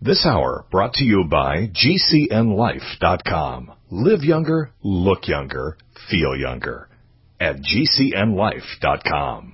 This hour brought to you by GCNLife.com. Live younger, look younger, feel younger. At GCNLife.com.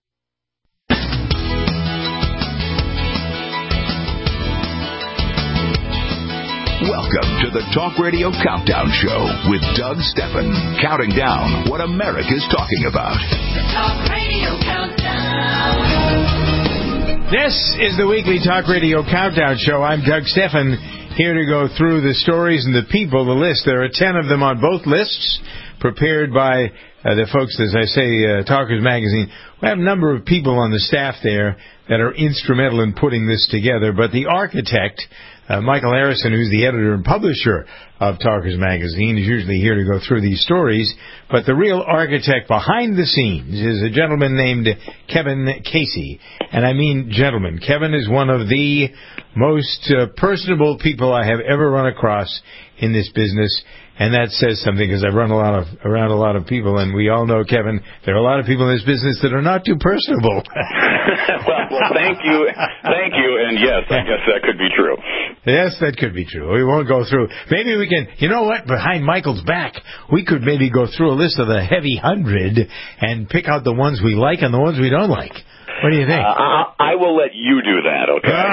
Welcome to the Talk Radio Countdown Show with Doug Steffen, counting down what America's talking about. The Talk Radio Countdown. This is the weekly Talk Radio Countdown Show. I'm Doug Steffen, here to go through the stories and the people, the list. There are 10 of them on both lists, prepared by the folks, as I say, Talkers Magazine. We have a number of people on the staff there that are instrumental in putting this together, but the architect, Michael Harrison, who's the editor and publisher of Talkers Magazine, is usually here to go through these stories. But the real architect behind the scenes is a gentleman named Kevin Casey. And I mean gentleman. Kevin is one of the most personable people I have ever run across in this business. And that says something, because I've run around a lot of people, and we all know, Kevin, there are a lot of people in this business that are not too personable. well, thank you, and yes, I guess that could be true. Yes, that could be true. We won't go through. Maybe we can, you know what, behind Michael's back, we could maybe go through a list of the heavy 100 and pick out the ones we like and the ones we don't like. What do you think? I will let you do that,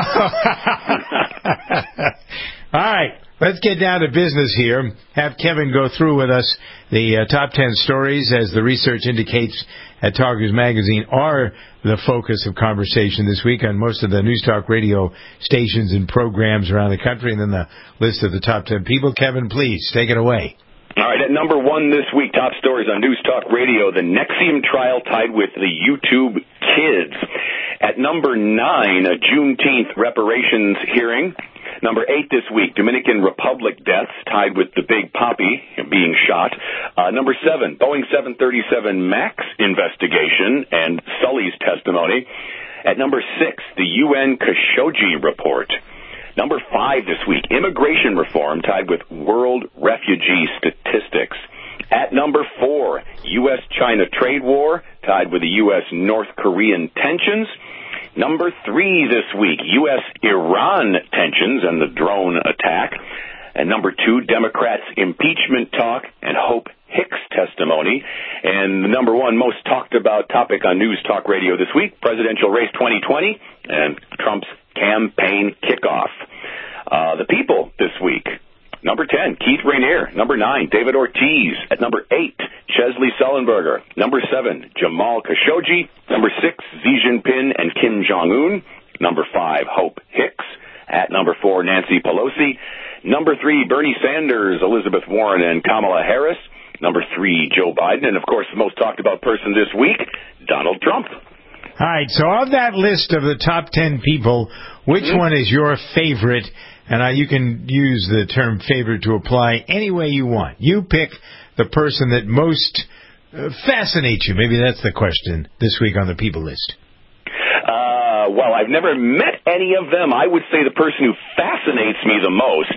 okay? All right. Let's get down to business here. Have Kevin go through with us the top 10 stories, as the research indicates at Talkers Magazine, are the focus of conversation this week on most of the News Talk radio stations and programs around the country, and then the list of the top 10 people. Kevin, please, take it away. All right, at number one this week, top stories on News Talk Radio, the NXIVM trial tied with the YouTube kids. At number 9, a Juneteenth reparations hearing. Number 8 this week, Dominican Republic deaths tied with the Big Poppy being shot. Number 7, Boeing 737 MAX investigation and Sully's testimony. At number 6, the UN Khashoggi report. Number 5 this week, immigration reform tied with world refugee statistics. At number 4, U.S.-China trade war tied with the U.S.-North Korean tensions. Number 3 this week, U.S.-Iran tensions and the drone attack. And number 2, Democrats' impeachment talk and Hope Hicks testimony. And the number 1 most talked about topic on News Talk Radio this week, presidential race 2020 and Trump's campaign kickoff. The people this week. Number 10, Keith Rainier. Number 9, David Ortiz. At number 8, Chesley Sullenberger. Number 7, Jamal Khashoggi. Number 6, Xi Jinping and Kim Jong-un. Number 5, Hope Hicks. At number 4, Nancy Pelosi. Number 3, Bernie Sanders, Elizabeth Warren, and Kamala Harris. Number 3, Joe Biden. And, of course, the most talked about person this week, Donald Trump. All right, so of that list of the top 10 people, which one is your favorite? And you can use the term favorite to apply any way you want. You pick the person that most fascinates you. Maybe that's the question this week on the people list. Well, I've never met any of them. I would say the person who fascinates me the most,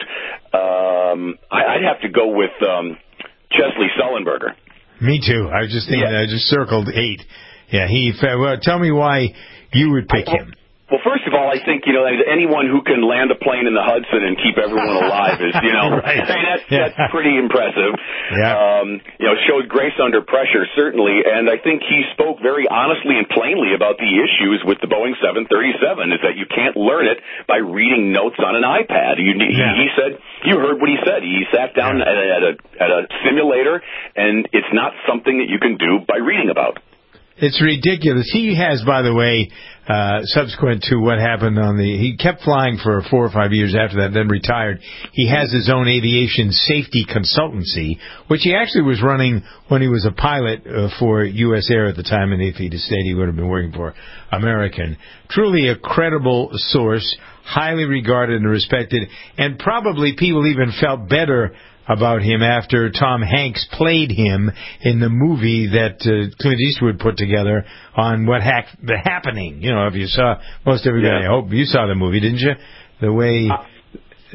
I'd have to go with Chesley Sullenberger. Me too. I was just thinking, I just circled 8. Yeah, well, tell me why you would pick him. Well, first of all, I think, anyone who can land a plane in the Hudson and keep everyone alive is, right. That's pretty impressive. Yeah. Showed grace under pressure, certainly, and I think he spoke very honestly and plainly about the issues with the Boeing 737, is that you can't learn it by reading notes on an iPad. He said, you heard what he said. He sat down at a simulator, and it's not something that you can do by reading about. It's ridiculous. He has, by the way, subsequent to what happened he kept flying for 4 or 5 years after that, then retired. He has his own aviation safety consultancy, which he actually was running when he was a pilot for U.S. Air at the time, and if he'd stayed, he would have been working for American. Truly a credible source, highly regarded and respected, and probably people even felt better about him after Tom Hanks played him in the movie that Clint Eastwood put together on The Happening. If you saw, most everybody, I hope you saw the movie, didn't you? The way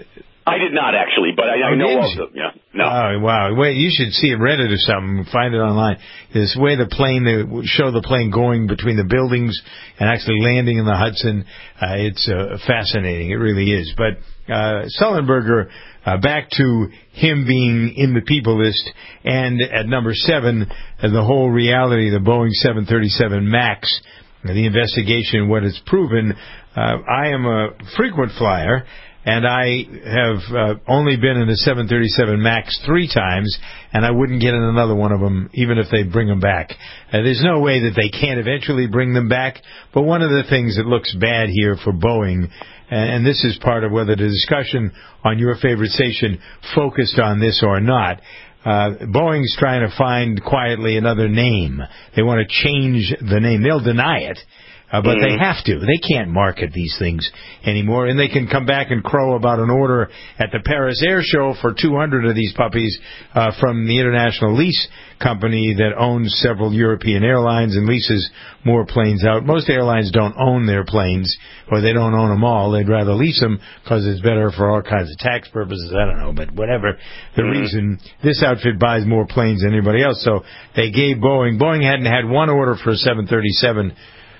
I did not actually, but I know of them. Yeah, no. Oh, wow! Wait, you should see it, Reddit or something. Find it online. This way they show the plane going between the buildings and actually landing in the Hudson. It's fascinating. It really is. But Sullenberger, back to him being in the people list, and at number 7, the whole reality of the Boeing 737 MAX, the investigation, what it's proven. I am a frequent flyer. And I have only been in the 737 MAX 3 times, and I wouldn't get in another one of them, even if they bring them back. There's no way that they can't eventually bring them back, but one of the things that looks bad here for Boeing, and this is part of whether the discussion on your favorite station focused on this or not, Boeing's trying to find quietly another name. They want to change the name. They'll deny it. But they have to. They can't market these things anymore. And they can come back and crow about an order at the Paris Air Show for 200 of these puppies from the International Lease Company that owns several European airlines and leases more planes out. Most airlines don't own their planes, or they don't own them all. They'd rather lease them because it's better for all kinds of tax purposes. I don't know, but whatever the reason, this outfit buys more planes than anybody else. So they gave Boeing hadn't had one order for a 737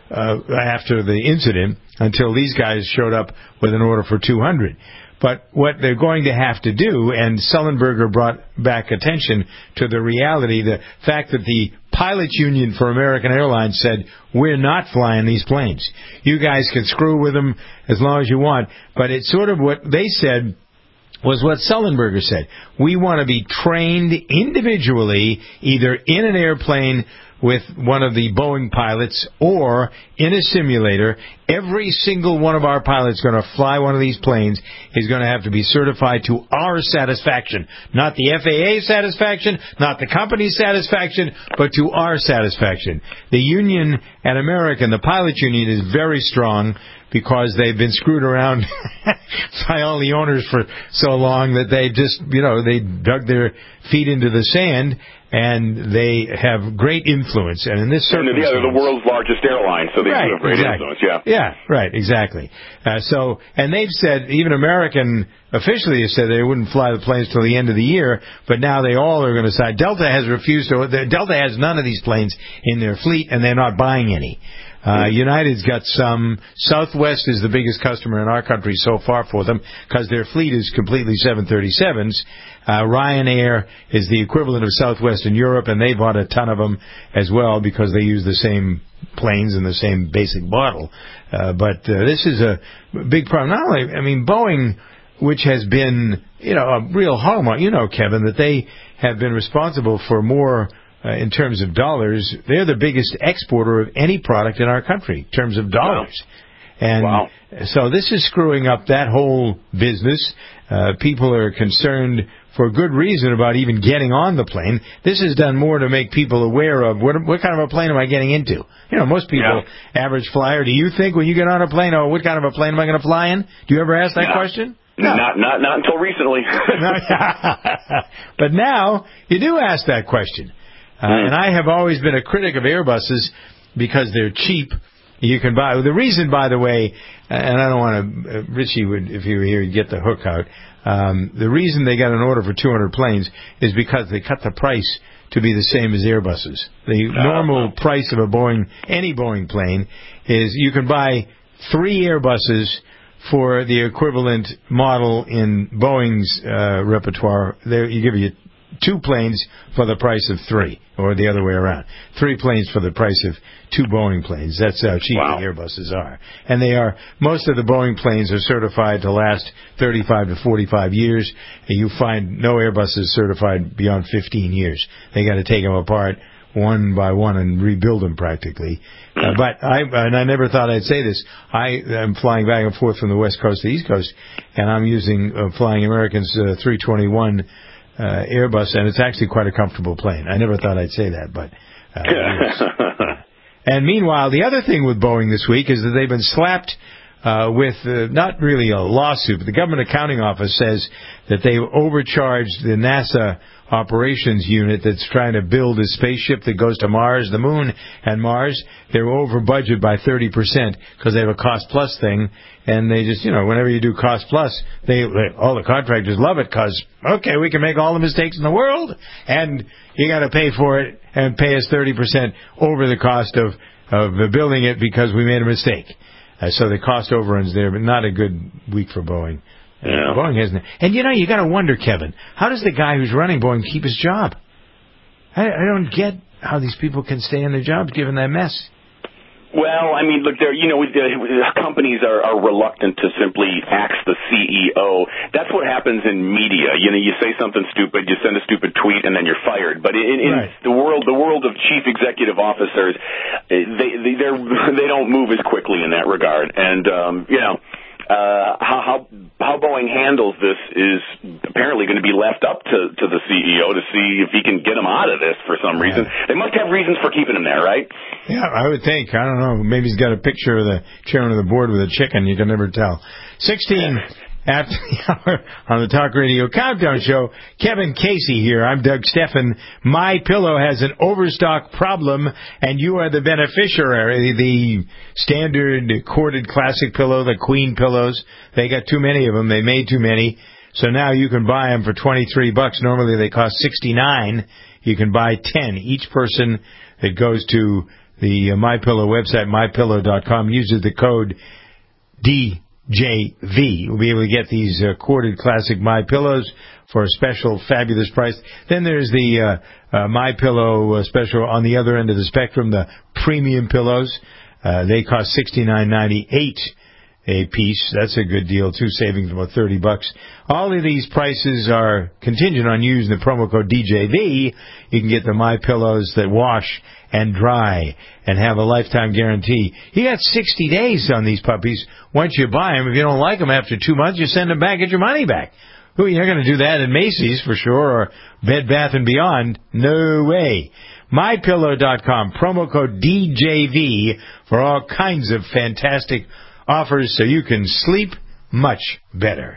after the incident until these guys showed up with an order for 200. But what they're going to have to do, and Sullenberger brought back attention to the reality, the fact that the pilots union for American Airlines said, we're not flying these planes. You guys can screw with them as long as you want. But it's sort of what they said was what Sullenberger said. We want to be trained individually, either in an airplane with one of the Boeing pilots or in a simulator. Every single one of our pilots going to fly one of these planes is going to have to be certified to our satisfaction. Not the FAA satisfaction, not the company's satisfaction, but to our satisfaction. The union at American, the pilots union, is very strong because they've been screwed around by all the owners for so long that they just, they dug their feet into the sand. And they have great influence. And in this circumstance, they're the world's largest airline, so they do have great influence, Yeah, right, exactly. And they've said, even American officially has said they wouldn't fly the planes till the end of the year, but now they all are going to decide. Delta has refused to. Delta has none of these planes in their fleet, and they're not buying any. United's got some. Southwest is the biggest customer in our country so far for them because their fleet is completely 737s. Ryanair is the equivalent of Southwest in Europe, and they bought a ton of them as well because they use the same planes and the same basic model. But this is a big problem. Not only, Boeing, which has been, a real hallmark, Kevin, that they have been responsible for more in terms of dollars. They're the biggest exporter of any product in our country in terms of dollars. Wow. And so this is screwing up that whole business. People are concerned for good reason about even getting on the plane. This has done more to make people aware of what kind of a plane am I getting into. Most people, average flyer, do you think when you get on a plane, what kind of a plane am I going to fly in? Do you ever ask that question? No. Not until recently. But now you do ask that question. And I have always been a critic of Airbuses because they're cheap. You can buy. The reason, by the way, and I don't want to, Richie would, if you were here, you'd get the hook out. The reason they got an order for 200 planes is because they cut the price to be the same as Airbuses. The normal price of any Boeing plane is you can buy 3 Airbuses for the equivalent model in Boeing's repertoire. You give you 2 planes for the price of 3, or the other way around. 3 planes for the price of 2 Boeing planes. That's how cheap the Airbuses are. And most of the Boeing planes are certified to last 35 to 45 years, and you find no Airbuses certified beyond 15 years. They got to take them apart one by one and rebuild them practically. But I never thought I'd say this. I'm flying back and forth from the West Coast to the East Coast, and I'm flying American's 321 Airbus, and it's actually quite a comfortable plane. I never thought I'd say that, but And meanwhile, the other thing with Boeing this week is that they've been slapped with not really a lawsuit, but the Government Accounting Office says that they overcharged the NASA operations unit that's trying to build a spaceship that goes to Mars, the Moon, and Mars. They were over budget by 30% because they have a cost-plus thing, and they just, whenever you do cost-plus, all the contractors love it because, okay, we can make all the mistakes in the world, and you got to pay for it and pay us 30% over the cost of building it because we made a mistake. So the cost overruns there, but not a good week for Boeing. Yeah. Boeing hasn't. And you got to wonder, Kevin, how does the guy who's running Boeing keep his job? I don't get how these people can stay in their jobs given that mess. Well, I mean, look, companies are reluctant to simply axe the CEO. That's what happens in media. You say something stupid, you send a stupid tweet, and then you're fired. But in Right. the world of chief executive officers, they don't move as quickly in that regard. And how Boeing handles this is apparently going to be left up to the CEO to see if he can get him out of this for some reason. They must have reasons for keeping him there, right? Yeah, I would think. I don't know. Maybe he's got a picture of the chairman of the board with a chicken. You can never tell. 16 after the hour on the Talk Radio Countdown Show. Kevin Casey here. I'm Doug Steffen. MyPillow has an overstock problem, and you are the beneficiary. The standard corded classic pillow, the Queen pillows, they got too many of them. They made too many. So now you can buy them for $23. Normally they cost $69. You can buy 10. Each person that goes to the MyPillow website, mypillow.com, uses the code DJV. We'll be able to get these corded classic MyPillows for a special fabulous price. Then there's the MyPillow special on the other end of the spectrum, the premium pillows. They cost $69.98 a piece. That's a good deal too, saving about $30. All of these prices are contingent on using the promo code DJV. You can get the MyPillows that wash and dry and have a lifetime guarantee. You got 60 days on these puppies. Once you buy them, if you don't like them after 2 months, you send them back, get your money back. Who, you're going to do that in Macy's for sure, or Bed Bath & Beyond? No way. MyPillow.com, promo code DJV for all kinds of fantastic offers so you can sleep much better.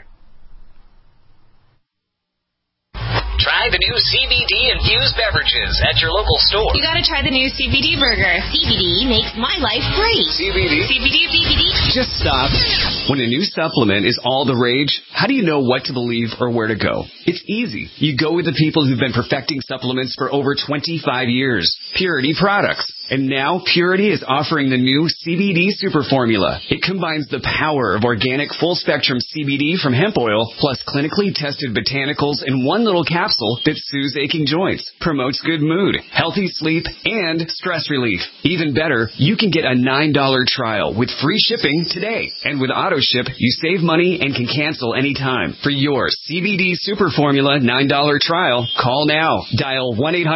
Try the new CBD-infused beverages at your local store. You gotta try the new CBD burger. CBD makes my life great. CBD? CBD. Just stop. When a new supplement is all the rage, how do you know what to believe or where to go? It's easy. You go with the people who've been perfecting supplements for over 25 years. Purity Products. And now Purity is offering the new CBD Super Formula. It combines the power of organic full-spectrum CBD from hemp oil plus clinically tested botanicals in one little capsule that soothes aching joints, promotes good mood, healthy sleep, and stress relief. Even better, you can get a $9 trial with free shipping today. And with AutoShip, you save money and can cancel anytime. For your CBD Super Formula $9 trial, call now. Dial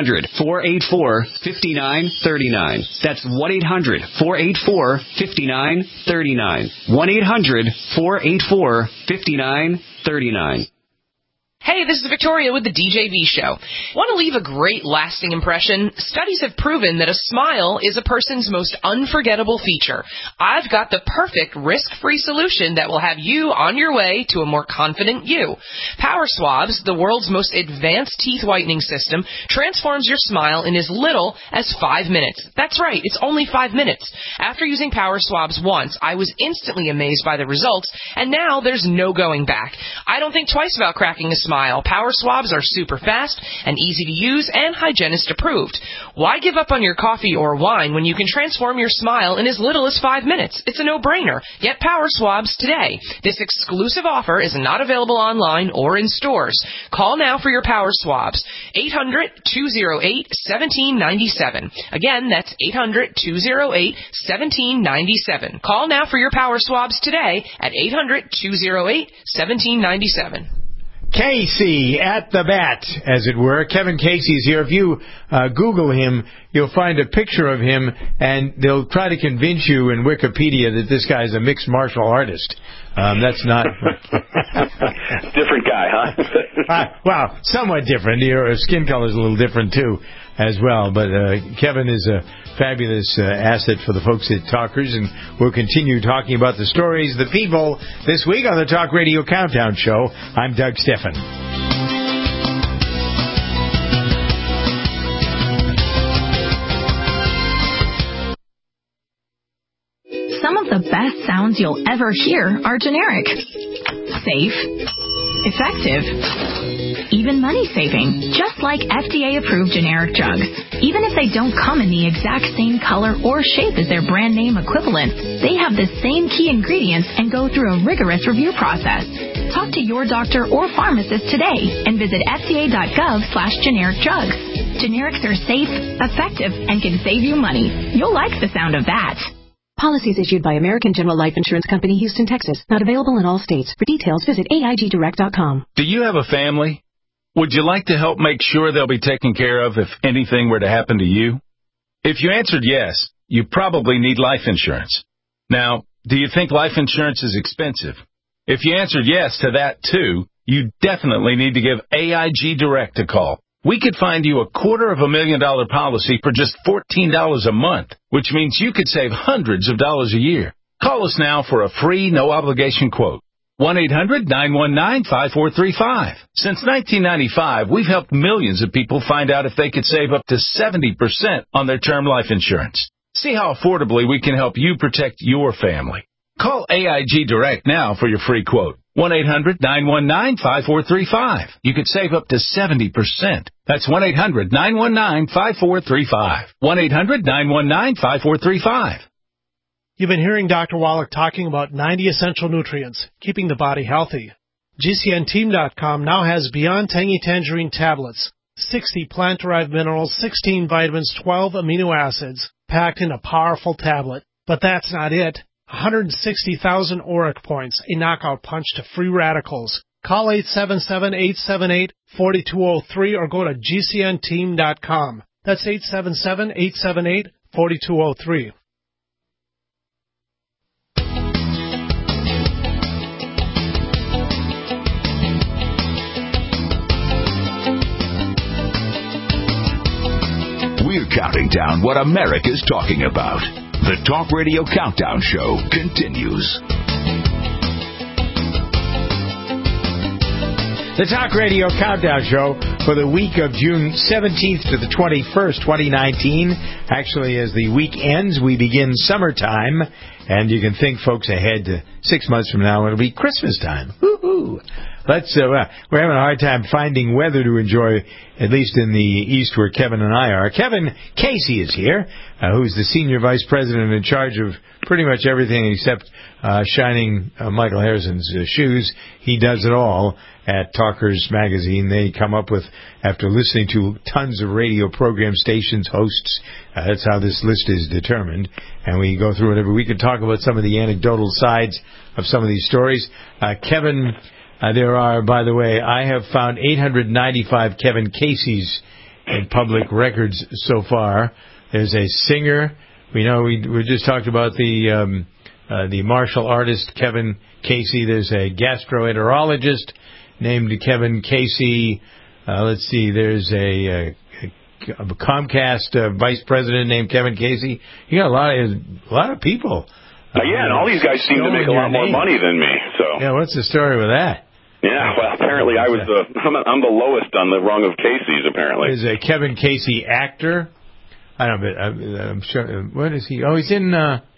1-800-484-5939. That's 1-800-484-5939. 1-800-484-5939. Hey, this is Victoria with the DJV Show. Want to leave a great lasting impression? Studies have proven that a smile is a person's most unforgettable feature. I've got the perfect risk-free solution that will have you on your way to a more confident you. Power Swabs, the world's most advanced teeth whitening system, transforms your smile in as little as 5 minutes. That's right, it's only 5 minutes. After using Power Swabs once, I was instantly amazed by the results, and now there's no going back. I don't think twice about cracking a smile. Power Swabs are super fast and easy to use and hygienist approved. Why give up on your coffee or wine when you can transform your smile in as little as 5 minutes? It's a no-brainer. Get Power Swabs today. This exclusive offer is not available online or in stores. Call now for your Power Swabs. 800-208-1797. Again, that's 800-208-1797. Call now for your Power Swabs today at 800-208-1797. Casey at the bat, as it were. Kevin Casey's here. If you Google him, you'll find a picture of him, and they'll try to convince you in Wikipedia that this guy's a mixed martial artist. That's not. Different guy, huh? Well, somewhat different. Your skin color is a little different, too, as well. But Kevin is a fabulous asset for the folks at Talkers, and we'll continue talking about the stories, the people, this week on the Talk Radio Countdown Show. I'm Doug Steffen. Some of the best sounds you'll ever hear are generic. Safe. Effective. Even money-saving, just like FDA-approved generic drugs. Even if they don't come in the exact same color or shape as their brand name equivalent, they have the same key ingredients and go through a rigorous review process. Talk to your doctor or pharmacist today and visit fda.gov/generic drugs. Generics are safe, effective, and can save you money. You'll like the sound of that. Policies issued by American General Life Insurance Company, Houston, Texas. Not available in all states. For details, visit AIGdirect.com. Do you have a family? Would you like to help make sure they'll be taken care of if anything were to happen to you? If you answered yes, you probably need life insurance. Now, do you think life insurance is expensive? If you answered yes to that too, you definitely need to give AIG Direct a call. We could find you a $250,000 policy for just $14 a month, which means you could save hundreds of dollars a year. Call us now for a free, no-obligation quote. 1-800-919-5435. Since 1995, we've helped millions of people find out if they could save up to 70% on their term life insurance. See how affordably we can help you protect your family. Call AIG Direct now for your free quote. 1-800-919-5435. You could save up to 70%. That's 1-800-919-5435. 1-800-919-5435. You've been hearing Dr. Wallach talking about 90 essential nutrients, keeping the body healthy. GCNteam.com now has Beyond Tangy Tangerine tablets, 60 plant-derived minerals, 16 vitamins, 12 amino acids, packed in a powerful tablet. But that's not it. 160,000 auric points, a knockout punch to free radicals. Call 877-878-4203 or go to GCNteam.com. That's 877-878-4203. We're counting down what America's talking about. The Talk Radio Countdown Show continues. The Talk Radio Countdown Show for the week of June 17th to the 21st, 2019. Actually, as the week ends, we begin summertime, and you can think, folks, ahead to 6 months from now, it'll be Christmas time. Woo-hoo! We're having a hard time finding weather to enjoy, at least in the east where Kevin and I are. Kevin Casey is here, who's the Senior Vice President in charge of pretty much everything except shining Michael Harrison's shoes. He does it all at Talkers Magazine. They come up with, after listening to tons of radio program stations, hosts, that's how this list is determined. And we go through it every week and talk about some of the anecdotal sides of some of these stories. Kevin... there are, by the way, I have found 895 Kevin Caseys in public records so far. There's a singer. We just talked about the martial artist Kevin Casey. There's a gastroenterologist named Kevin Casey. Let's see. There's a Comcast vice president named Kevin Casey. You got a lot of people. Yeah, and all these guys seem to make a lot more money than me. So yeah, what's the story with that? Yeah, well, apparently I'm the lowest on the rung of Casey's, apparently. Is a Kevin Casey actor? I don't know, I'm sure. What is he? Oh, he's in,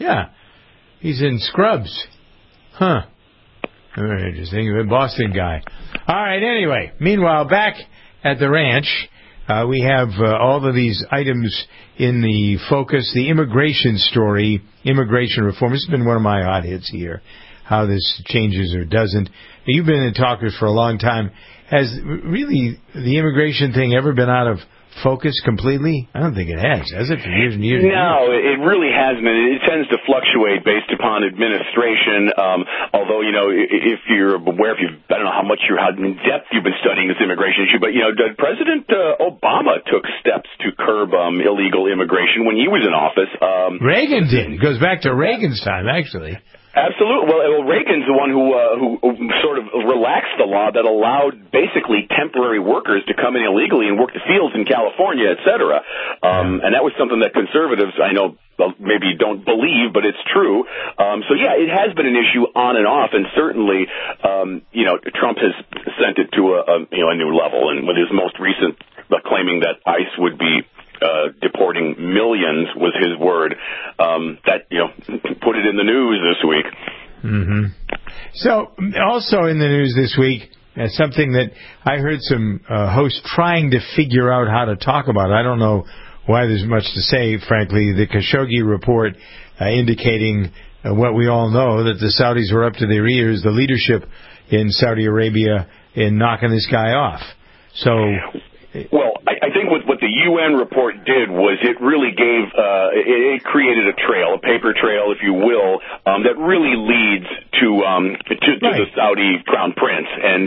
he's in Scrubs. Huh. Very interesting. A Boston guy. All right, anyway. Meanwhile, back at the ranch, we have all of these items in the focus. The immigration story, immigration reform. This has been one of my hot hits here. How this changes or doesn't. You've been in Talkers for a long time. Has really the immigration thing ever been out of focus completely? I don't think it has it, for years and years? No, it really hasn't. It tends to fluctuate based upon administration. Although, if you're aware, I don't know how in depth you've been studying this immigration issue, but, President Obama took steps to curb illegal immigration when he was in office. Reagan did. It goes back to Reagan's time, actually. Absolutely. Well, Reagan's the one who sort of relaxed the law that allowed basically temporary workers to come in illegally and work the fields in California, et cetera. And that was something that conservatives, I know, maybe don't believe, but it's true. So yeah, it has been an issue on and off, and certainly, Trump has sent it to a new level. And with his most recent claiming that ICE would be deporting millions was his word. That put it in the news this week. Mm-hmm. So, also in the news this week, something that I heard some hosts trying to figure out how to talk about. I don't know why there's much to say, frankly. The Khashoggi report indicating what we all know, that the Saudis were up to their ears, the leadership in Saudi Arabia, in knocking this guy off. So... Well, I think what the UN report did was it really gave, it created a trail, a paper trail, if you will, that really leads to the Saudi crown prince. And,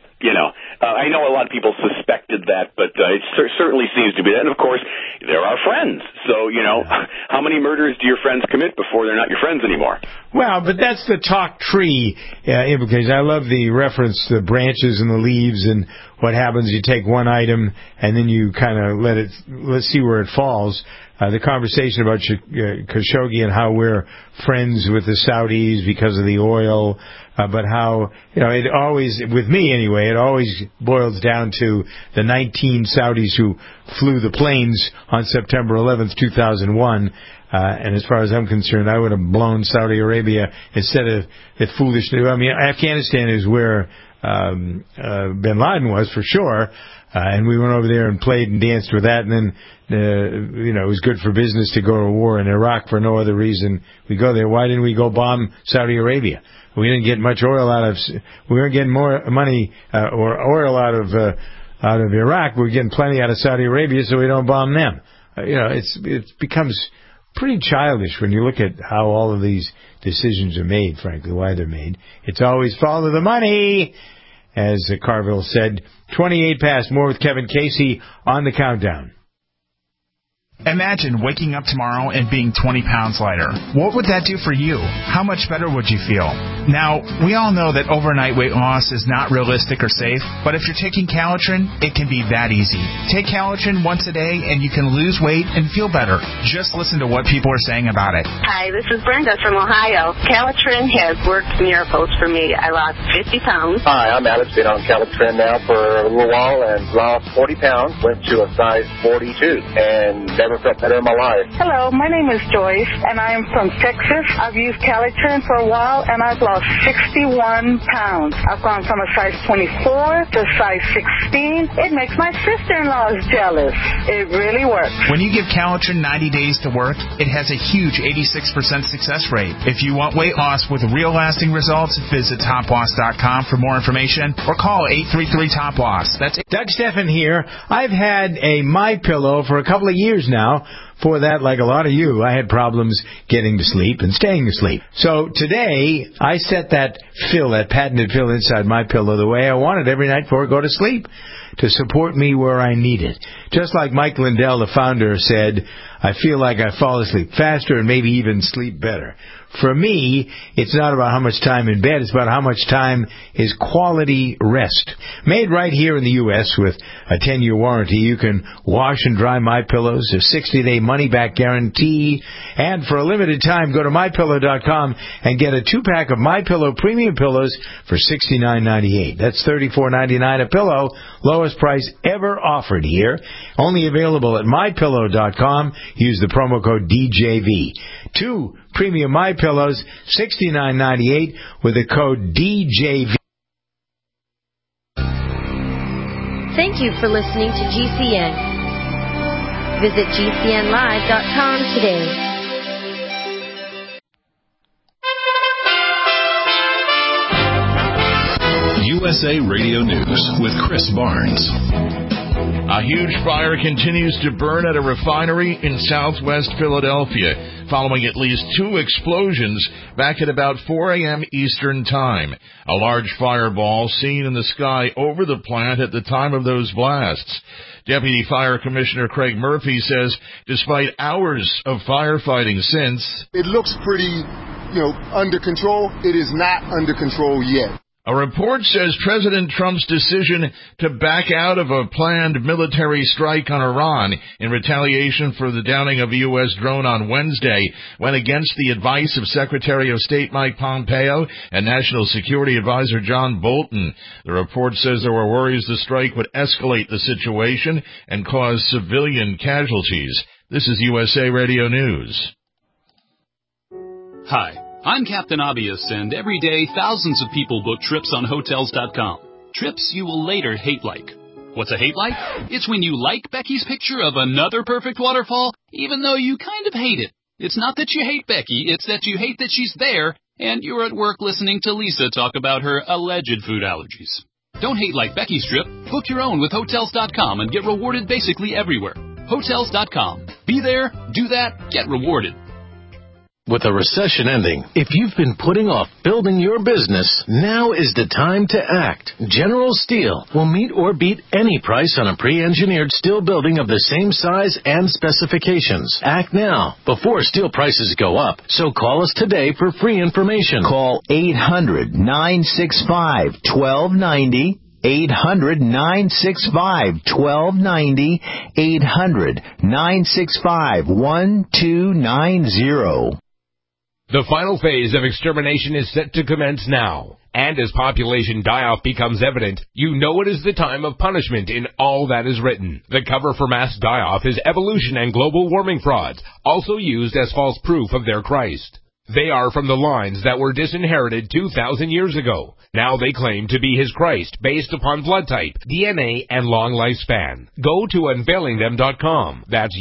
I know a lot of people suspected that, but it certainly seems to be that. And, of course, they're our friends. So, how many murders do your friends commit before they're not your friends anymore? Well, but that's the talk tree implication. I love the reference to the branches and the leaves and what happens. You take one item and then you kind of let's see where it falls. The conversation about Khashoggi and how we're friends with the Saudis because of the oil, but how, it always, with me anyway, it always boils down to the 19 Saudis who flew the planes on September 11th, 2001. And as far as I'm concerned, I would have blown Saudi Arabia instead of the foolish. I mean, Afghanistan is where bin Laden was for sure. And we went over there and played and danced with that, and then, it was good for business to go to war in Iraq for no other reason. We go there. Why didn't we go bomb Saudi Arabia? We didn't get much oil we weren't getting more money, or oil out of Iraq. We were getting plenty out of Saudi Arabia, so we don't bomb them. It becomes pretty childish when you look at how all of these decisions are made, frankly, why they're made. It's always follow the money, as Carville said. 28 past, more with Kevin Casey on the countdown. Imagine waking up tomorrow and being 20 pounds lighter. What would that do for you? How much better would you feel? Now, we all know that overnight weight loss is not realistic or safe, but if you're taking Calitrin, it can be that easy. Take Calitrin once a day and you can lose weight and feel better. Just listen to what people are saying about it. Hi, this is Brenda from Ohio. Calitrin has worked miracles for me. I lost 50 pounds. Hi, I'm Alex. Been on Calitrin now for a little while and lost 40 pounds. Went to a size 42 and never felt better in my life. Hello, my name is Joyce, and I am from Texas. I've used Calitrin for a while, and I've lost 61 pounds. I've gone from a size 24 to size 16. It makes my sister-in-law jealous. It really works. When you give Calitrin 90 days to work, it has a huge 86% success rate. If you want weight loss with real lasting results, visit TopLoss.com for more information or call 833-TOP-LOSS. That's it. Doug Steffen here. I've had a MyPillow for a couple of years now. For that, like a lot of you, I had problems getting to sleep and staying asleep. So today, I set that patented fill inside MyPillow the way I want it every night before I go to sleep, to support me where I need it. Just like Mike Lindell, the founder, said, I feel like I fall asleep faster and maybe even sleep better. For me, it's not about how much time in bed, it's about how much time is quality rest. Made right here in the U.S. with a 10-year warranty, you can wash and dry MyPillows, a 60-day money-back guarantee, and for a limited time, go to MyPillow.com and get a 2-pack of MyPillow premium pillows for $69.98. That's $34.99 a pillow, lowest price ever offered here. Only available at MyPillow.com. Use the promo code DJV. 2 premium MyPillows, $69.98 with the code DJV. Thank you for listening to GCN. Visit GCNlive.com today. USA Radio News with Chris Barnes. A huge fire continues to burn at a refinery in southwest Philadelphia, following at least 2 explosions back at about 4 a.m. Eastern Time. A large fireball seen in the sky over the plant at the time of those blasts. Deputy Fire Commissioner Craig Murphy says despite hours of firefighting since, it looks pretty, under control. It is not under control yet. A report says President Trump's decision to back out of a planned military strike on Iran in retaliation for the downing of a U.S. drone on Wednesday went against the advice of Secretary of State Mike Pompeo and National Security Advisor John Bolton. The report says there were worries the strike would escalate the situation and cause civilian casualties. This is USA Radio News. Hi. I'm Captain Obvious, and every day thousands of people book trips on Hotels.com. Trips you will later hate like. What's a hate like? It's when you like Becky's picture of another perfect waterfall, even though you kind of hate it. It's not that you hate Becky, it's that you hate that she's there, and you're at work listening to Lisa talk about her alleged food allergies. Don't hate like Becky's trip. Book your own with Hotels.com and get rewarded basically everywhere. Hotels.com. Be there, do that, get rewarded. With a recession ending, if you've been putting off building your business, now is the time to act. General Steel will meet or beat any price on a pre-engineered steel building of the same size and specifications. Act now, before steel prices go up. So call us today for free information. Call 800-965-1290. 800-965-1290. 800-965-1290. The final phase of extermination is set to commence now. And as population die-off becomes evident, you know it is the time of punishment in all that is written. The cover for mass die-off is evolution and global warming frauds, also used as false proof of their Christ. They are from the lines that were disinherited 2,000 years ago. Now they claim to be his Christ based upon blood type, DNA, and long lifespan. Go to unveilingthem.com. That's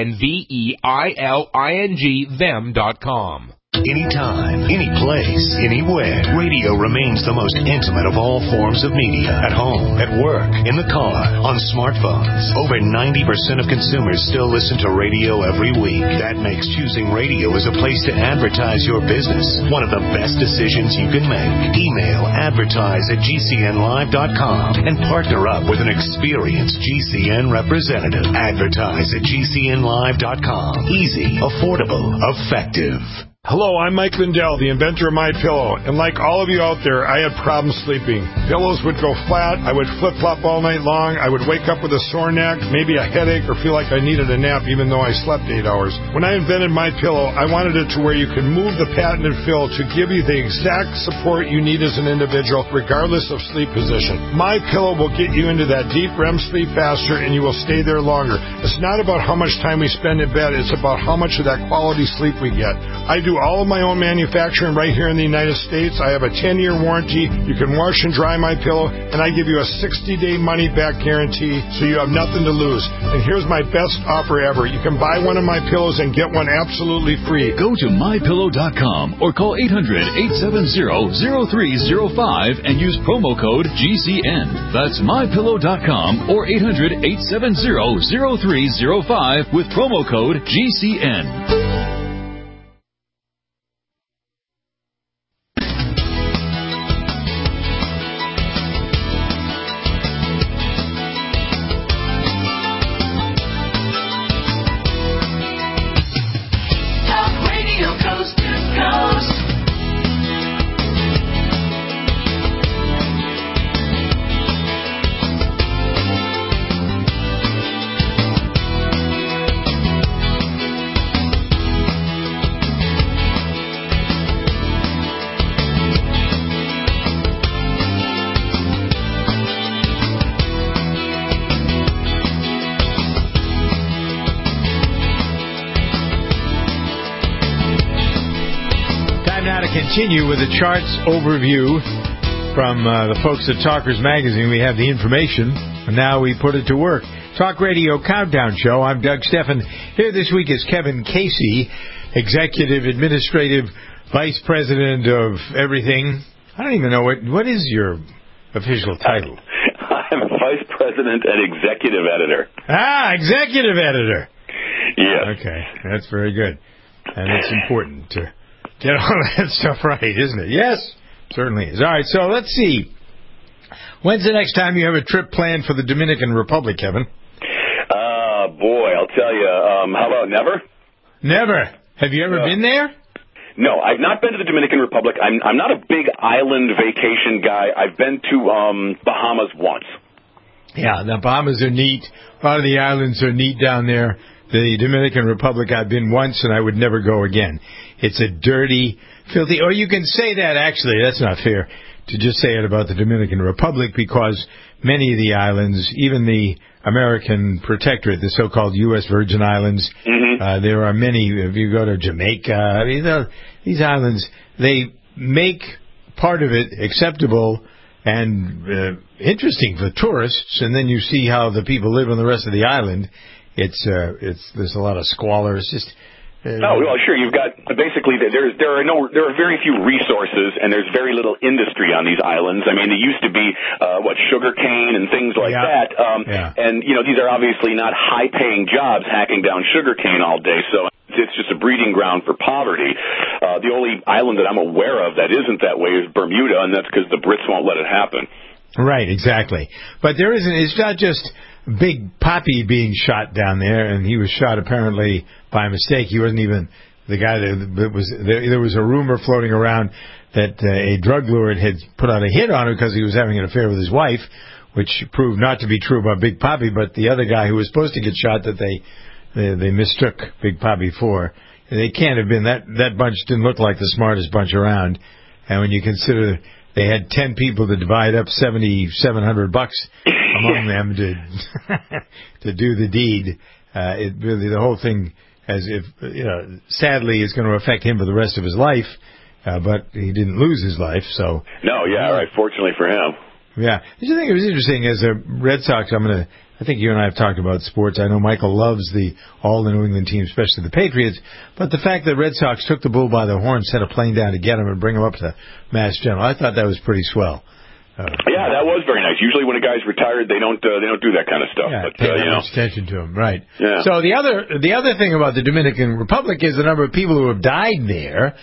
UNVEILING them.com. Anytime, any place, anywhere, radio remains the most intimate of all forms of media. At home, at work, in the car, on smartphones. Over 90% of consumers still listen to radio every week. That makes choosing radio as a place to advertise your business one of the best decisions you can make. Email advertise@gcnlive.com and partner up with an experienced GCN representative. Advertise at gcnlive.com. Easy, affordable, effective. Hello, I'm Mike Lindell, the inventor of MyPillow, and like all of you out there, I had problems sleeping. Pillows would go flat, I would flip-flop all night long, I would wake up with a sore neck, maybe a headache, or feel like I needed a nap even though I slept 8 hours. When I invented MyPillow, I wanted it to where you could move the patented fill to give you the exact support you need as an individual, regardless of sleep position. MyPillow will get you into that deep REM sleep faster, and you will stay there longer. It's not about how much time we spend in bed, it's about how much of that quality sleep we get. I do all of my own manufacturing right here in the United States. I have a 10-year warranty. You can wash and dry MyPillow, and I give you a 60-day money-back guarantee, so you have nothing to lose. And here's my best offer ever. You can buy one of my pillows and get one absolutely free. Go to MyPillow.com or call 800-870-0305 and use promo code GCN. That's MyPillow.com or 800-870-0305 with promo code GCN. Continue with the charts overview from the folks at Talkers Magazine. We have the information, and now we put it to work. Talk Radio Countdown Show. I'm Doug Steffen. Here this week is Kevin Casey, Executive Administrative Vice President of everything. I don't even know what is your official title. I'm Vice President and Executive Editor. Executive Editor. Yes. Okay, that's very good. And it's important to get all that stuff right, isn't it? Yes, certainly is. All right, so let's see. When's the next time you have a trip planned for the Dominican Republic, Kevin? Boy, I'll tell you. How about never? Never. Have you ever been there? No, I've not been to the Dominican Republic. I'm not a big island vacation guy. I've been to Bahamas once. Yeah, the Bahamas are neat. A lot of the islands are neat down there. The Dominican Republic, I've been once, and I would never go again. It's a dirty, filthy... Or you can say that, actually, that's not fair to just say it about the Dominican Republic, because many of the islands, even the American Protectorate, the so-called U.S. Virgin Islands, there are many. If you go to Jamaica, I mean, these islands, they make part of it acceptable and interesting for tourists, and then you see how the people live on the rest of the island. There's a lot of squalor. It's just... well, sure. You've got basically there are very few resources, and there's very little industry on these islands. I mean, there used to be sugar cane and things like that, and these are obviously not high-paying jobs, hacking down sugar cane all day. So it's just a breeding ground for poverty. The only island that I'm aware of that isn't that way is Bermuda, and that's because the Brits won't let it happen. Right, exactly. But there isn't. It's not just Big Papi being shot down there, and he was shot apparently by mistake. He wasn't even the guy that was there. There was a rumor floating around that a drug lord had put out a hit on him because he was having an affair with his wife, which proved not to be true about Big Papi. But the other guy who was supposed to get shot, that they mistook Big Papi for. They can't have been that bunch. Didn't look like the smartest bunch around. And when you consider they had 10 people to divide up $7,700 among them to do the deed. It really, the whole thing, as if, sadly is going to affect him for the rest of his life, but he didn't lose his life, so. No, right, fortunately for him. Yeah. Did you think it was interesting as a Red Sox, I think you and I have talked about sports. I know Michael loves all the New England teams, especially the Patriots. But the fact that Red Sox took the bull by the horn, sent a plane down to get him and bring him up to Mass General, I thought that was pretty swell. Yeah, that was very nice. Usually when a guy's retired, they don't do that kind of stuff. Yeah, but pay that much attention to him, right? Yeah. So the other thing about the Dominican Republic is the number of people who have died there.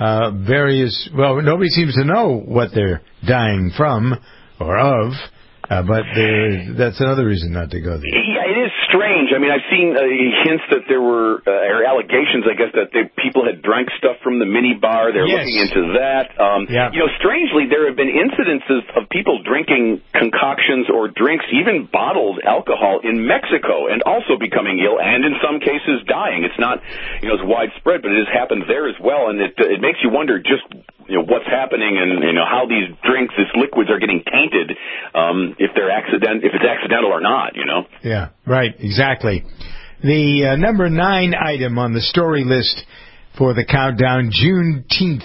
Nobody seems to know what they're dying from or of. But that's another reason not to go there. Yeah, it is strange. I mean, I've seen hints that there were, or allegations, I guess, that people had drank stuff from the mini bar. They're looking into that. Strangely, there have been incidences of people drinking concoctions or drinks, even bottled alcohol in Mexico, and also becoming ill, and in some cases dying. It's not, as widespread, but it has happened there as well, and it makes you wonder just, what's happening and, how these drinks, these liquids are getting tainted, if it's accidental or not, Yeah, right, exactly. The number 9 item on the story list for the countdown, Juneteenth.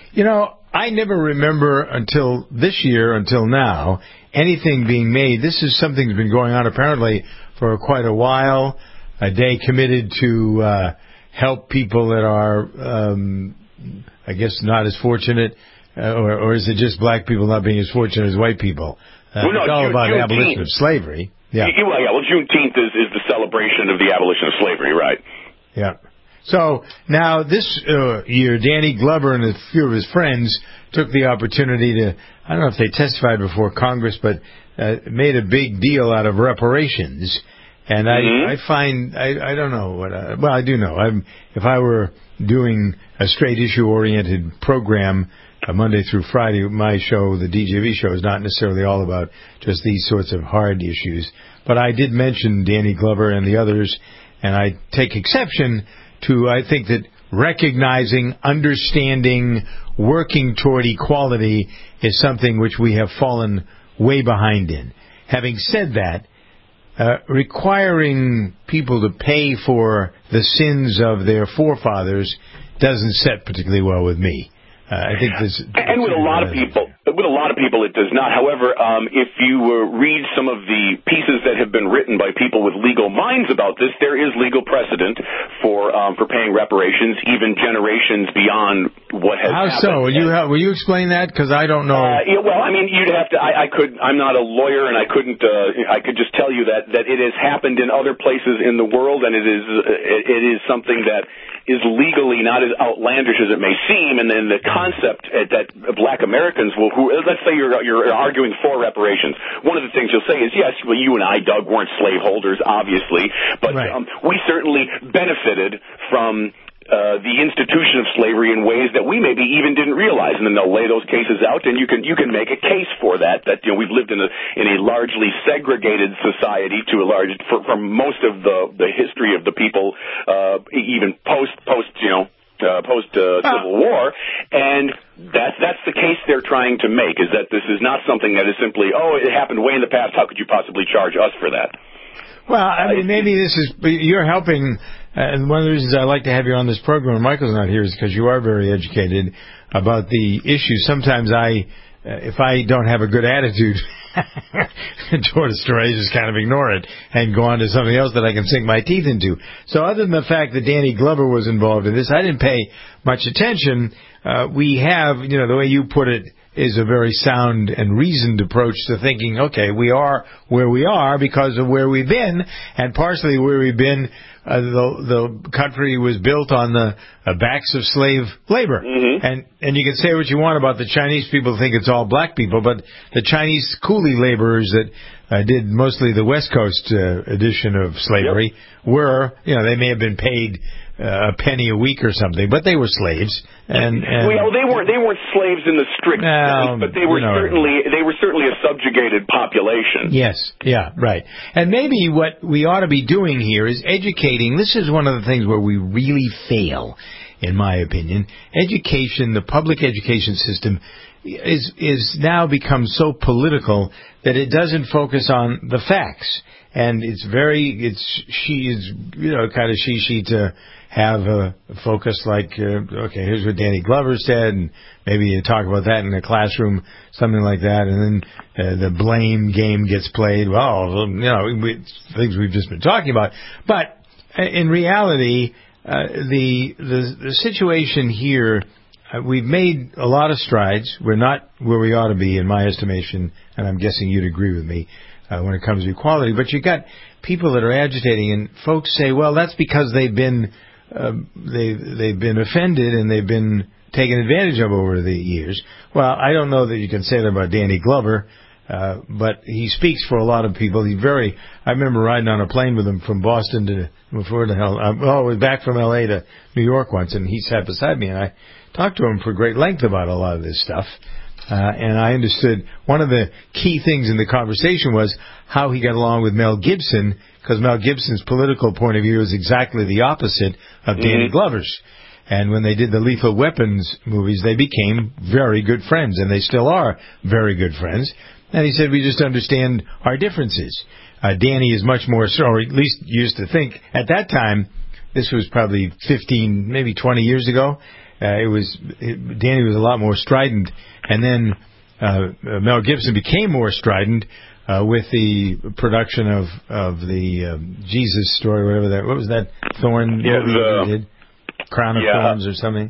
I never remember until now, anything being made. This is something that's been going on apparently for quite a while. A day committed to help people that are, I guess, not as fortunate, or is it just black people not being as fortunate as white people? It's all about the abolition of slavery. Yeah. Well, Juneteenth is the celebration of the abolition of slavery, right? Yeah. So now this year, Danny Glover and a few of his friends took the opportunity to, I don't know if they testified before Congress, but made a big deal out of reparations. And I find, I don't know what, I do know. If I were doing a straight issue oriented program, Monday through Friday, my show, the DJV show, is not necessarily all about just these sorts of hard issues. But I did mention Danny Glover and the others, and I take exception to, I think that recognizing, understanding, working toward equality is something which we have fallen way behind in. Having said that, requiring people to pay for the sins of their forefathers doesn't set particularly well with me. I think this, and with a lot of people, it does not. However, if you read some of the pieces that have been written by people with legal minds about this, there is legal precedent for paying reparations, even generations beyond what has happened. How so? Will you explain that? Because I don't know. You'd have to. I'm not a lawyer, and I couldn't. I could just tell you that it has happened in other places in the world, and it is something that is legally not as outlandish as it may seem, and then the concept that black Americans let's say you're arguing for reparations. One of the things you'll say is, yes, well, you and I, Doug, weren't slaveholders, obviously, but we certainly benefited from the institution of slavery in ways that we maybe even didn't realize, and then they'll lay those cases out, and you can make a case for that we've lived in a largely segregated society for most of the history of the people, even post Civil War, and that's the case they're trying to make, is that this is not something that is simply, it happened way in the past, how could you possibly charge us for that? Well, I mean, maybe you're helping, and one of the reasons I like to have you on this program when Michael's not here is because you are very educated about the issues. Sometimes if I don't have a good attitude toward a story, I just kind of ignore it and go on to something else that I can sink my teeth into. So other than the fact that Danny Glover was involved in this, I didn't pay much attention. We have, the way you put it, is a very sound and reasoned approach to thinking, okay, we are where we are because of where we've been, and partially where we've been, the country was built on the backs of slave labor. Mm-hmm. And you can say what you want about the Chinese people think it's all black people, but the Chinese coolie laborers that did mostly the West Coast edition of slavery were, they may have been paid a penny a week or something, but they were slaves. And well, they weren't slaves in the strict sense, but they were certainly a subjugated population. Yes, yeah, right. And maybe what we ought to be doing here is educating. This is one of the things where we really fail, in my opinion. Education, the public education system, is now become so political that it doesn't focus on the facts. And she is kind of she to have a focus like, okay, here's what Danny Glover said, and maybe you talk about that in the classroom, something like that, and then the blame game gets played. Well, things we've just been talking about. But in reality, the situation here, we've made a lot of strides. We're not where we ought to be, in my estimation, and I'm guessing you'd agree with me when it comes to equality. But you got people that are agitating, and folks say, well, that's because they've been offended and they've been taken advantage of over the years. Well, I don't know that you can say that about Danny Glover, but he speaks for a lot of people. I remember riding on a plane with him from Boston back from L.A. to New York once, and he sat beside me, and I talked to him for great length about a lot of this stuff. And I understood one of the key things in the conversation was how he got along with Mel Gibson, because Mel Gibson's political point of view is exactly the opposite of Danny Glover's. And when they did the Lethal Weapons movies, they became very good friends, and they still are very good friends. And he said, we just understand our differences. Danny is much more, or at least used to think, at that time, this was probably 15, maybe 20 years ago, Danny was a lot more strident, and then Mel Gibson became more strident with the production of the Jesus story, whatever that. What was that Thorn movie he did? Crown of Thorns or something.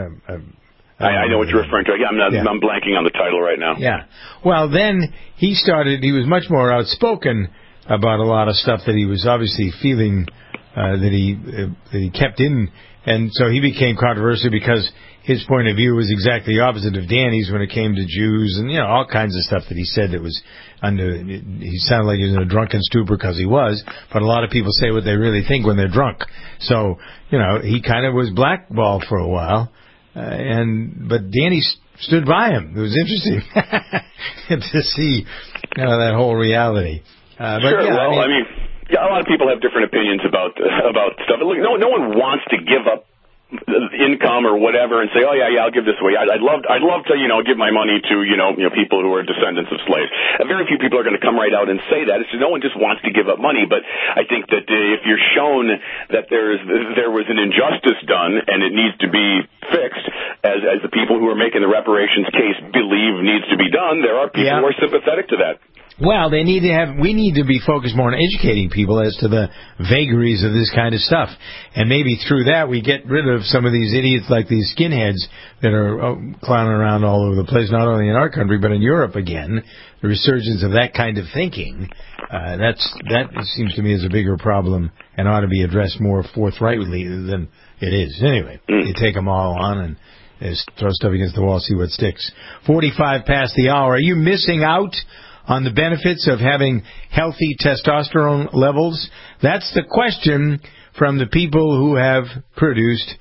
I know what you're referring to. I'm blanking on the title right now. Yeah. Well, then he was much more outspoken about a lot of stuff that he was obviously feeling that he kept in. And so he became controversial because his point of view was exactly the opposite of Danny's when it came to Jews and, all kinds of stuff that he said that was he sounded like he was in a drunken stupor because he was, but a lot of people say what they really think when they're drunk. So, he kind of was blackballed for a while, but Danny stood by him. It was interesting to see that whole reality. Sure, a lot of people have different opinions about stuff. Look, no one wants to give up income or whatever and say, oh yeah, I'll give this away. I'd love to give my money to people who are descendants of slaves. Very few people are going to come right out and say that. No one just wants to give up money. But I think that if you're shown that there was an injustice done and it needs to be fixed, as the people who are making the reparations case believe needs to be done, there are people who are sympathetic to that. Well, we need to be focused more on educating people as to the vagaries of this kind of stuff. And maybe through that we get rid of some of these idiots like these skinheads that are clowning around all over the place, not only in our country, but in Europe again. The resurgence of that kind of thinking, that seems to me is a bigger problem and ought to be addressed more forthrightly than it is. Anyway, you take them all on and throw stuff against the wall, see what sticks. 45 past the hour. Are you missing out on the benefits of having healthy testosterone levels? That's the question from the people who have produced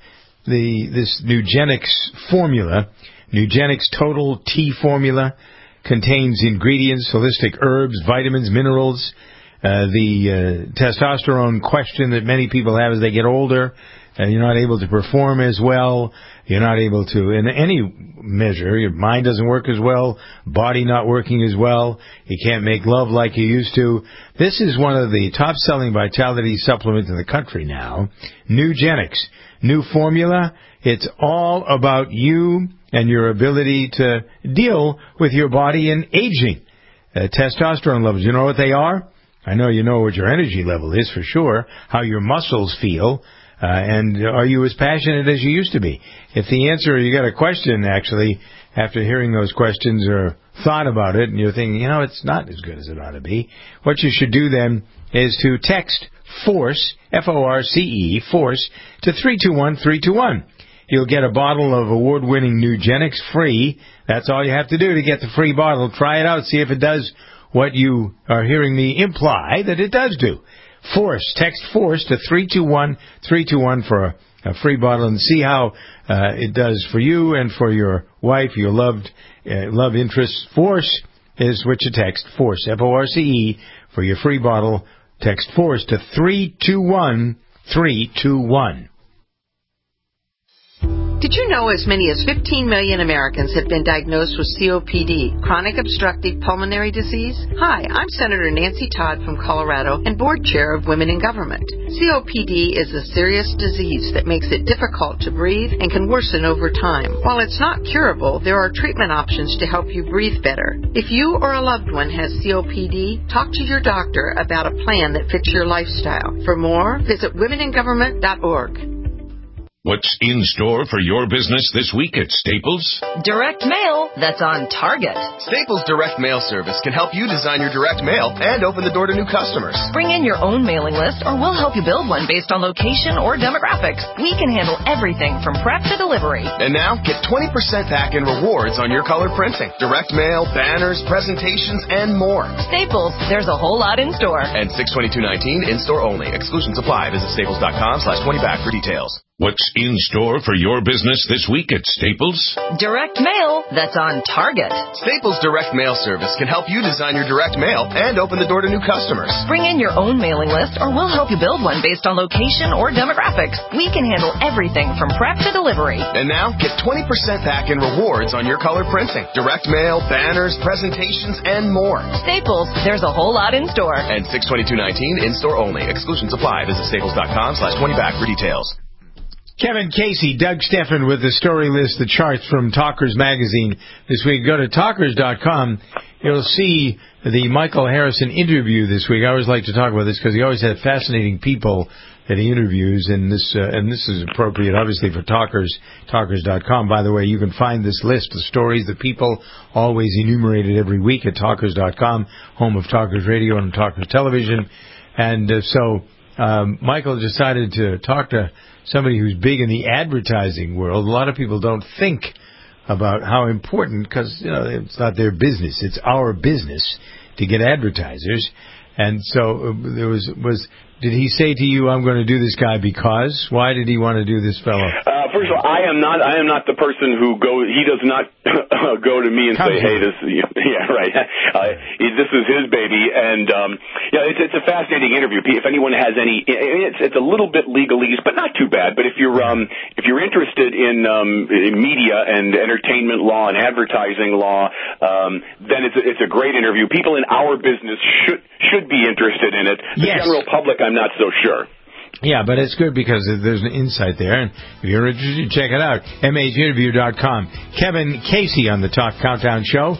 this Nugenix formula, Nugenix Total T formula, contains ingredients, holistic herbs, vitamins, minerals. The testosterone question that many people have as they get older, you're not able to perform as well. You're not able to, in any measure, your mind doesn't work as well, body not working as well. You can't make love like you used to. This is one of the top-selling vitality supplements in the country now. Nugenix. New formula. It's all about you and your ability to deal with your body and aging. Testosterone levels, you know what they are? I know you know what your energy level is for sure, how your muscles feel, and are you as passionate as you used to be? If the answer, you got a question actually, after hearing those questions or thought about it, and you're thinking, it's not as good as it ought to be, what you should do then is to text FORCE, F-O-R-C-E, FORCE, to 321-321. You'll get a bottle of award-winning Nugenix free. That's all you have to do to get the free bottle. Try it out, see if it does what you are hearing me imply that it does do. FORCE, text FORCE to 321-321 for a free bottle and see how it does for you and for your wife, your love interest. FORCE is what you text, FORCE, F-O-R-C-E, for your free bottle. Text FORCE to 321-321. Did you know as many as 15 million Americans have been diagnosed with COPD, chronic obstructive pulmonary disease? Hi, I'm Senator Nancy Todd from Colorado and board chair of Women in Government. COPD is a serious disease that makes it difficult to breathe and can worsen over time. While it's not curable, there are treatment options to help you breathe better. If you or a loved one has COPD, talk to your doctor about a plan that fits your lifestyle. For more, visit womeningovernment.org. What's in store for your business this week at Staples? Direct mail that's on target. Staples Direct Mail Service can help you design your direct mail and open the door to new customers. Bring in your own mailing list or we'll help you build one based on location or demographics. We can handle everything from prep to delivery. And now, get 20% back in rewards on your color printing, direct mail, banners, presentations, and more. Staples, there's a whole lot in store. And 6/22/19 in-store only. Exclusions apply. Visit staples.com/20back for details. What's in store for your business this week at Staples? Direct mail that's on target. Staples Direct Mail Service can help you design your direct mail and open the door to new customers. Bring in your own mailing list or we'll help you build one based on location or demographics. We can handle everything from prep to delivery. And now, get 20% back in rewards on your color printing, direct mail, banners, presentations, and more. Staples, there's a whole lot in store. And 6/22/19 in-store only. Exclusions apply. Visit staples.com/20back for details. Kevin Casey, Doug Steffen with the story list, the charts from Talkers Magazine this week. Go to talkers.com. You'll see the Michael Harrison interview this week. I always like to talk about this because he always had fascinating people that he interviews, and this is appropriate, obviously, for Talkers, talkers.com. By the way, you can find this list of stories, the people, always enumerated every week at talkers.com, home of Talkers Radio and Talkers Television. And so Michael decided to talk to somebody who's big in the advertising world. A lot of people don't think about how important, because it's not their business, it's our business to get advertisers. And so there was did he say to you, I'm going to do this guy because? Why did he want to do this fellow? First of all, I am not the person who he does not go to me and say, hey, this, yeah, right. This is his baby. And, it's a fascinating interview. If anyone has any, it's a little bit legalese, but not too bad. But if you're interested in media and entertainment law and advertising law, then it's a great interview. People in our business should be interested in it. The general public, I'm not so sure. Yeah, but it's good because there's an insight there. And if you're interested, check it out. MHinterview.com. Kevin Casey on the Talk Countdown Show.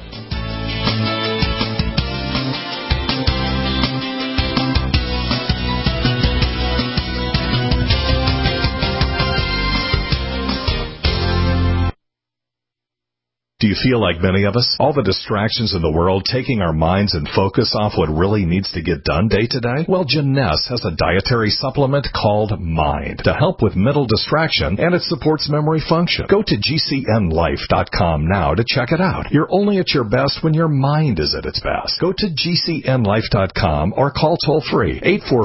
Do you feel like many of us? All the distractions in the world taking our minds and focus off what really needs to get done day to day? Well, Jeunesse has a dietary supplement called Mind to help with mental distraction, and it supports memory function. Go to GCNlife.com now to check it out. You're only at your best when your mind is at its best. Go to GCNlife.com or call toll-free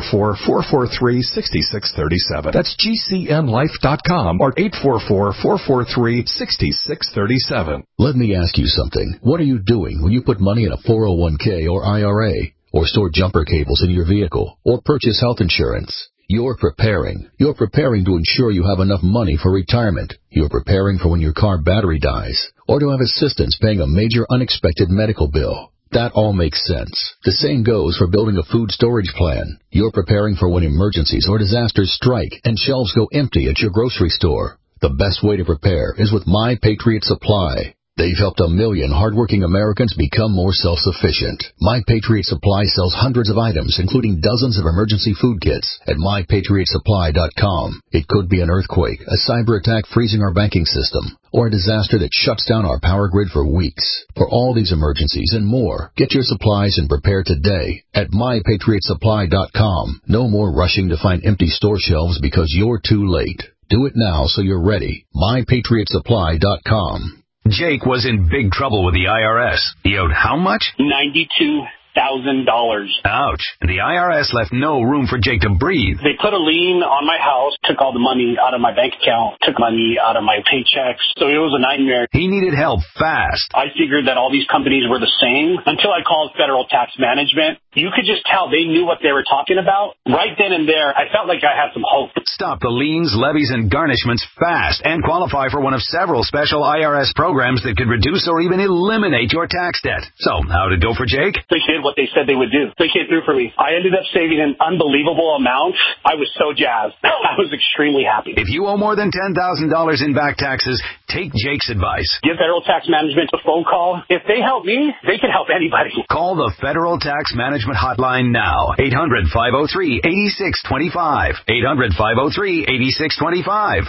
844-443-6637. That's GCNlife.com or 844-443-6637. Let me ask you something. What are you doing when you put money in a 401k or IRA, or store jumper cables in your vehicle, or purchase health insurance? You're preparing. You're preparing to ensure you have enough money for retirement. You're preparing for when your car battery dies, or to have assistance paying a major unexpected medical bill. That all makes sense. The same goes for building a food storage plan. You're preparing for when emergencies or disasters strike and shelves go empty at your grocery store. The best way to prepare is with My Patriot Supply. They've helped 1 million hardworking Americans become more self-sufficient. My Patriot Supply sells hundreds of items, including dozens of emergency food kits at MyPatriotSupply.com. It could be an earthquake, a cyber attack freezing our banking system, or a disaster that shuts down our power grid for weeks. For all these emergencies and more, get your supplies and prepare today at MyPatriotSupply.com. No more rushing to find empty store shelves because you're too late. Do it now so you're ready. MyPatriotSupply.com. Jake was in big trouble with the IRS. He owed how much? $92,000. Ouch. The IRS left no room for Jake to breathe. They put a lien on my house, took all the money out of my bank account, took money out of my paychecks. So it was a nightmare. He needed help fast. I figured that all these companies were the same until I called Federal Tax Management. You could just tell they knew what they were talking about. Right then and there, I felt like I had some hope. Stop the liens, levies, and garnishments fast and qualify for one of several special IRS programs that could reduce or even eliminate your tax debt. So, how'd it go for Jake? They did what they said they would do. They came through for me. I ended up saving an unbelievable amount. I was so jazzed. I was extremely happy. If you owe more than $10,000 in back taxes, take Jake's advice. Give Federal Tax Management a phone call. If they help me, they can help anybody. Call the Federal Tax Management hotline now. 800-503-8625. 800-503-8625.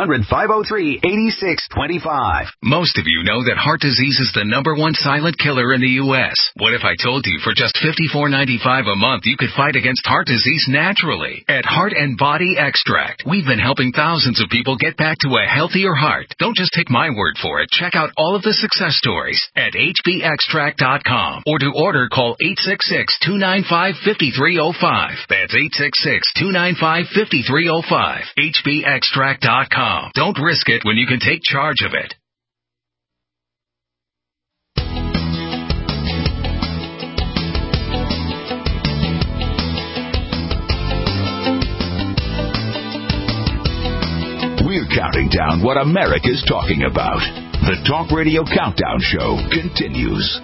800-503-8625. Most of you know that heart disease is the #1 silent killer in the U.S. What if I told you for just $54.95 a month you could fight against heart disease naturally? At Heart and Body Extract, we've been helping thousands of people get back to a healthier heart. Don't just take my word for it. Check out all of the success stories at hbextract.com, or to order, call 866-295-5305. That's 866-295-5305. hbextract.com. Don't risk it when you can take charge of it. We're counting down what America's talking about. The Talk Radio Countdown Show continues.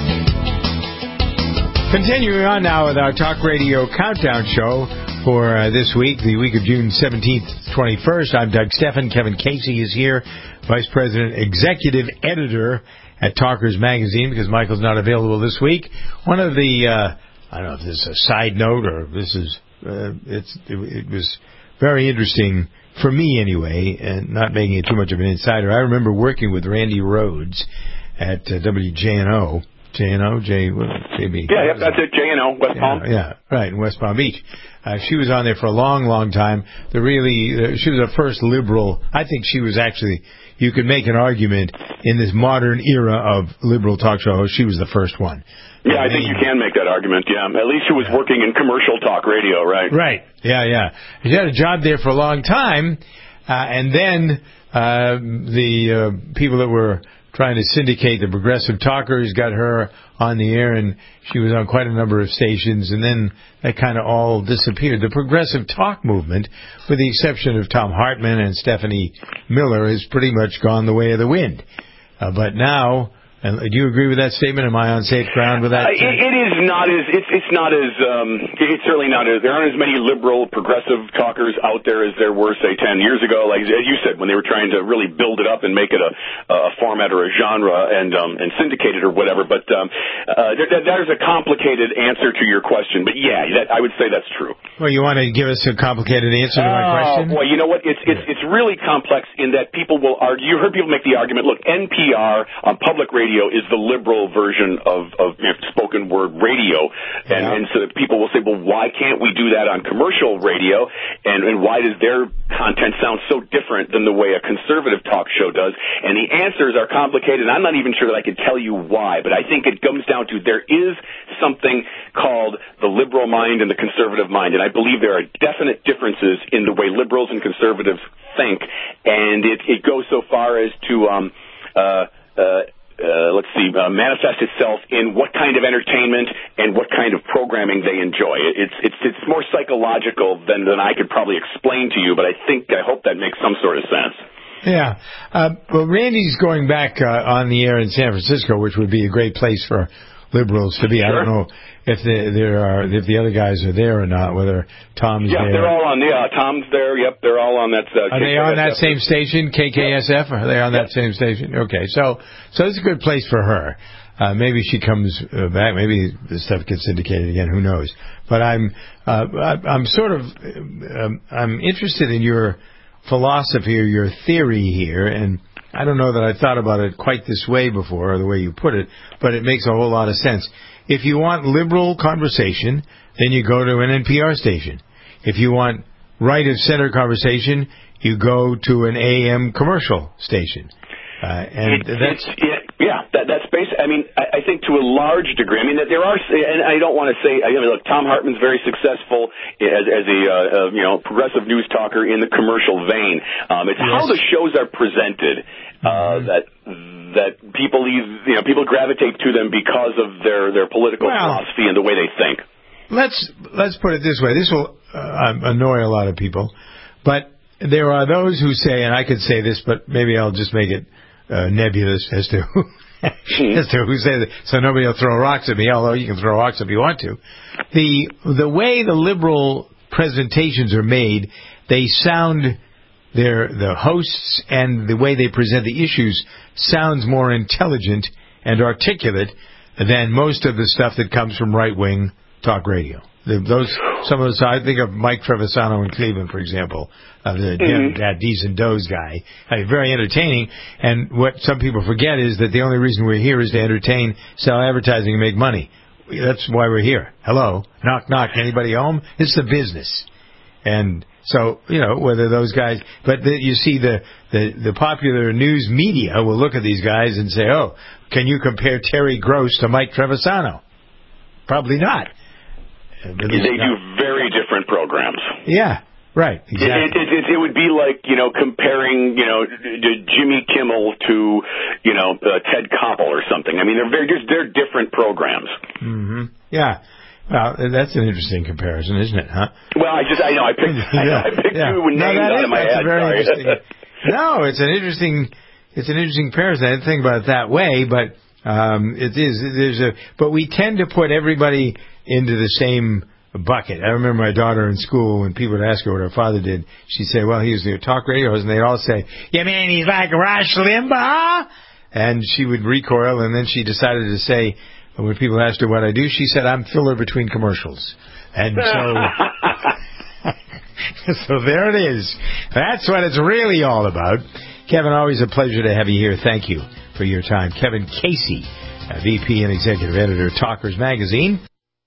Continuing on now with our Talk Radio Countdown Show for this week, the week of June 17th, 21st. I'm Doug Steffen. Kevin Casey is here, Vice President, Executive Editor at Talkers Magazine, because Michael's not available this week. One of the, I don't know if this is a side note or this is, it was very interesting for me anyway, and not making it too much of an insider. I remember working with Randy Rhodes at WJNO. JB. Yeah, that's it, JNO, West Palm. Yeah, right, in West Palm Beach. She was on there for a long, long time. She was the first liberal. I think she was actually, you could make an argument in this modern era of liberal talk show hosts, she was the first one. Yeah, I think you can make that argument, yeah. At least she was working in commercial talk radio, right? Right, yeah. She had a job there for a long time, and then the people that were trying to syndicate the Progressive Talkers got her on the air, and she was on quite a number of stations, and then that kind of all disappeared. The Progressive Talk movement, with the exception of Tom Hartman and Stephanie Miller, has pretty much gone the way of the wind. But now And do you agree with that statement? Am I on safe ground with that? It is not as it's certainly not as there aren't as many liberal progressive talkers out there as there were, say, 10 years ago. Like as you said, when they were trying to really build it up and make it a format or a genre and syndicate it or whatever. But there's a complicated answer to your question. But yeah, I would say that's true. Well, you want to give us a complicated answer to my question? Boy, you know what? It's really complex in that people will argue. You heard people make the argument. Look, NPR on public radio is the liberal version of spoken word radio, and so people will say, well, why can't we do that on commercial radio, and why does their content sound so different than the way a conservative talk show does? And the answers are complicated. I'm not even sure that I can tell you why, but I think it comes down to there is something called the liberal mind and the conservative mind, and I believe there are definite differences in the way liberals and conservatives think, and it goes so far as to manifest itself in what kind of entertainment and what kind of programming they enjoy. It's more psychological than I could probably explain to you, but I hope that makes some sort of sense. Yeah. Well, Randy's going back on the air in San Francisco, which would be a great place for liberals to be. Sure. I don't know if if the other guys are there or not, whether Tom's there. Yeah, they're all on. Yeah, Tom's there. Yep, they're all on that. Are they on that same station, KKSF? Are they on that same station? Okay, so it's a good place for her. Maybe she comes back. Maybe the stuff gets syndicated again. Who knows? But I'm interested in your philosophy or your theory here, and I don't know that I thought about it quite this way before, or the way you put it, but it makes a whole lot of sense. If you want liberal conversation, then you go to an NPR station. If you want right-of-center conversation, you go to an AM commercial station. That's basic. I mean, I think to a large degree. I mean, there are, and I don't want to say. I mean, look, Tom Hartman's very successful as a progressive news talker in the commercial vein. It's how the shows are presented that people gravitate to them because of their political philosophy and the way they think. Let's put it this way. This will annoy a lot of people, but there are those who say, and I could say this, but maybe I'll just make it nebulous as to who says it, so nobody will throw rocks at me, although you can throw rocks if you want to. The way the liberal presentations are made, they sound, the hosts and the way they present the issues sounds more intelligent and articulate than most of the stuff that comes from right-wing talk radio. I think of Mike Trevisano in Cleveland, for example, that D's and Does guy. Very entertaining. And what some people forget is that the only reason we're here is to entertain, sell advertising, and make money. That's why we're here. Hello, knock, knock. Anybody home? It's the business. And so, whether those guys, but you see the popular news media will look at these guys and say, oh, can you compare Terry Gross to Mike Trevisano? Probably not. They do very different programs. Yeah, right. Exactly. It would be like, comparing, Jimmy Kimmel to, Ted Koppel or something. I mean, they're different programs. Mm-hmm. Yeah. Well, that's an interesting comparison, isn't it, huh? Well, I picked two names out of my head. Very interesting. No, it's an interesting comparison. I didn't think about it that way, but it is. But we tend to put everybody into the same bucket. I remember my daughter in school, when people would ask her what her father did, she'd say, well, he was the talk radio host, and they'd all say, you mean he's like Rush Limbaugh? And she would recoil, and then she decided to say, when people asked her what I do, she said, I'm filler between commercials. And so, so there it is. That's what it's really all about. Kevin, always a pleasure to have you here. Thank you for your time. Kevin Casey, VP and Executive Editor, Talkers Magazine.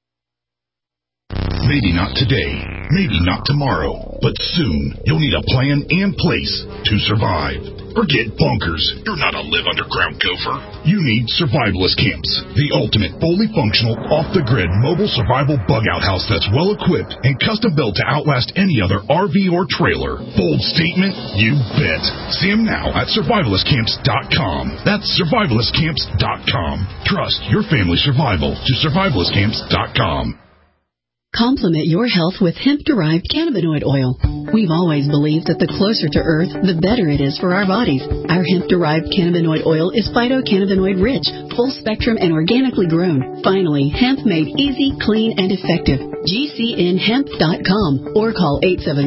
Maybe not today, maybe not tomorrow, but soon you'll need a plan in place to survive. Forget bunkers. You're not a live underground gopher. You need survivalist camps, the ultimate fully functional, off-the-grid mobile survival bug-out house that's well-equipped and custom-built to outlast any other RV or trailer. Bold statement? You bet. See them now at survivalistcamps.com. That's survivalistcamps.com. Trust your family's survival to survivalistcamps.com. Complement your health with hemp-derived cannabinoid oil. We've always believed that the closer to Earth, the better it is for our bodies. Our hemp-derived cannabinoid oil is phytocannabinoid-rich, full-spectrum, and organically grown. Finally, hemp made easy, clean, and effective. GCNhemp.com or call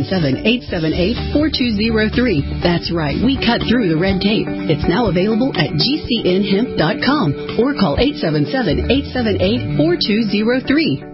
877-878-4203. That's right, we cut through the red tape. It's now available at GCNhemp.com or call 877-878-4203.